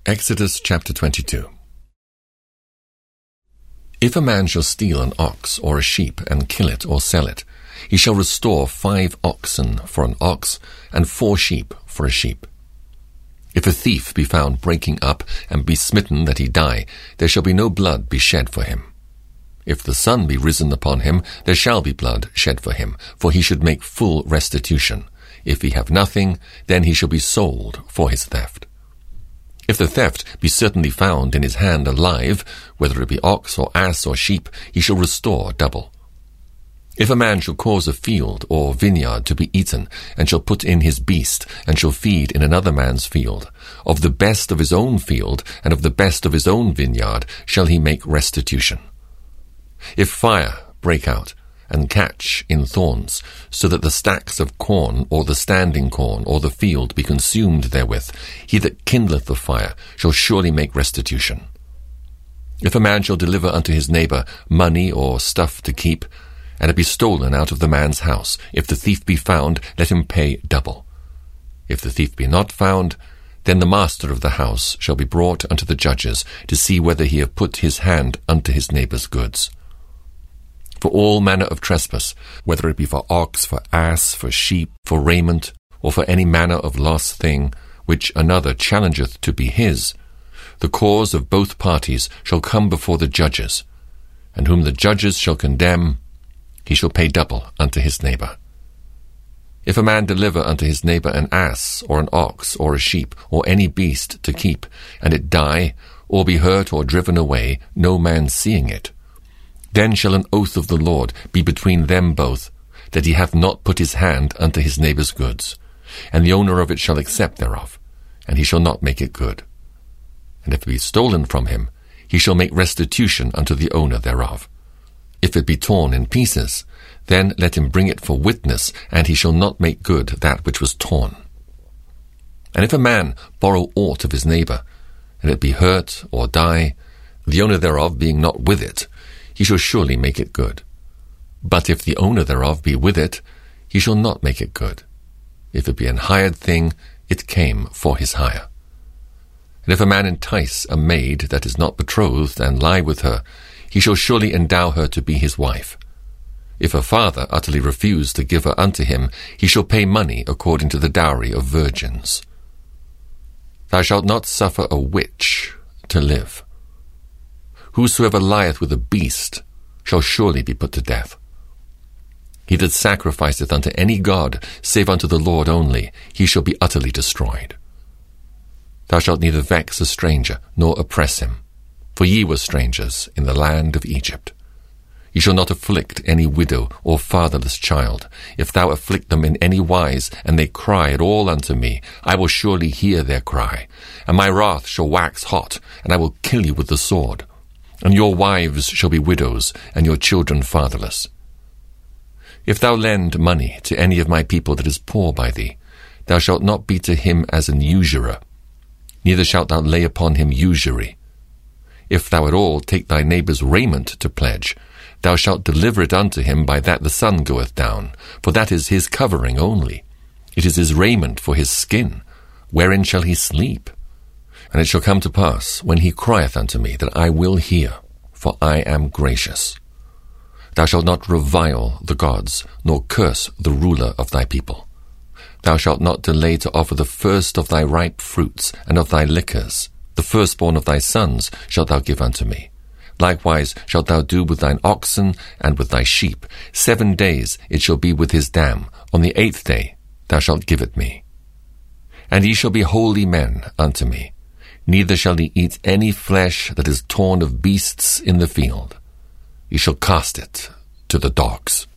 Exodus chapter 22. If a man shall steal an ox or a sheep and kill it or sell it, he shall restore 5 oxen for an ox and 4 sheep for a sheep. If a thief be found breaking up and be smitten that he die, there shall be no blood be shed for him. If the sun be risen upon him, there shall be blood shed for him, for he should make full restitution. If he have nothing, then he shall be sold for his theft. If the theft be certainly found in his hand alive, whether it be ox or ass or sheep, he shall restore double. If a man shall cause a field or vineyard to be eaten, and shall put in his beast, and shall feed in another man's field, of the best of his own field, and of the best of his own vineyard, shall he make restitution. If fire break out, and catch in thorns, so that the stacks of corn, or the standing corn, or the field be consumed therewith, he that kindleth the fire shall surely make restitution. If a man shall deliver unto his neighbour money or stuff to keep, and it be stolen out of the man's house, if the thief be found, let him pay double. If the thief be not found, then the master of the house shall be brought unto the judges, to see whether he have put his hand unto his neighbour's goods. For all manner of trespass, whether it be for ox, for ass, for sheep, for raiment, or for any manner of lost thing, which another challengeth to be his, the cause of both parties shall come before the judges, and whom the judges shall condemn, he shall pay double unto his neighbour. If a man deliver unto his neighbour an ass, or an ox, or a sheep, or any beast to keep, and it die, or be hurt or driven away, no man seeing it, then shall an oath of the Lord be between them both, that he hath not put his hand unto his neighbour's goods, and the owner of it shall accept thereof, and he shall not make it good. And if it be stolen from him, he shall make restitution unto the owner thereof. If it be torn in pieces, then let him bring it for witness, and he shall not make good that which was torn. And if a man borrow aught of his neighbour, and it be hurt or die, the owner thereof being not with it, he shall surely make it good. But if the owner thereof be with it, he shall not make it good. If it be an hired thing, it came for his hire. And if a man entice a maid that is not betrothed, and lie with her, he shall surely endow her to be his wife. If a father utterly refuse to give her unto him, he shall pay money according to the dowry of virgins. Thou shalt not suffer a witch to live. Whosoever lieth with a beast shall surely be put to death. He that sacrificeth unto any god, save unto the Lord only, he shall be utterly destroyed. Thou shalt neither vex a stranger, nor oppress him, for ye were strangers in the land of Egypt. Ye shall not afflict any widow or fatherless child. If thou afflict them in any wise, and they cry at all unto me, I will surely hear their cry, and my wrath shall wax hot, and I will kill you with the sword. And your wives shall be widows, and your children fatherless. If thou lend money to any of my people that is poor by thee, thou shalt not be to him as an usurer, neither shalt thou lay upon him usury. If thou at all take thy neighbour's raiment to pledge, thou shalt deliver it unto him by that the sun goeth down, for that is his covering only. It is his raiment for his skin. Wherein shall he sleep? And it shall come to pass, when he crieth unto me, that I will hear, for I am gracious. Thou shalt not revile the gods, nor curse the ruler of thy people. Thou shalt not delay to offer the first of thy ripe fruits, and of thy liquors. The firstborn of thy sons shalt thou give unto me. Likewise shalt thou do with thine oxen and with thy sheep. 7 days it shall be with his dam. On the 8th day thou shalt give it me. And ye shall be holy men unto me. Neither shall ye eat any flesh that is torn of beasts in the field. Ye shall cast it to the dogs.